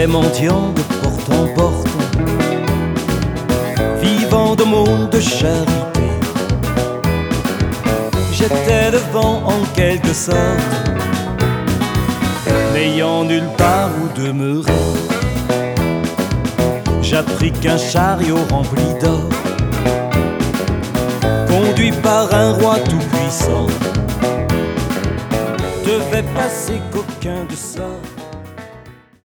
J'étais mendiant de porte en porte, vivant d'aumône de charité. J'étais le vent en quelque sorte, n'ayant nulle part où demeurer. J'appris qu'un chariot rempli d'or, conduit par un roi tout-puissant, devait passer qu'aucun de sorte.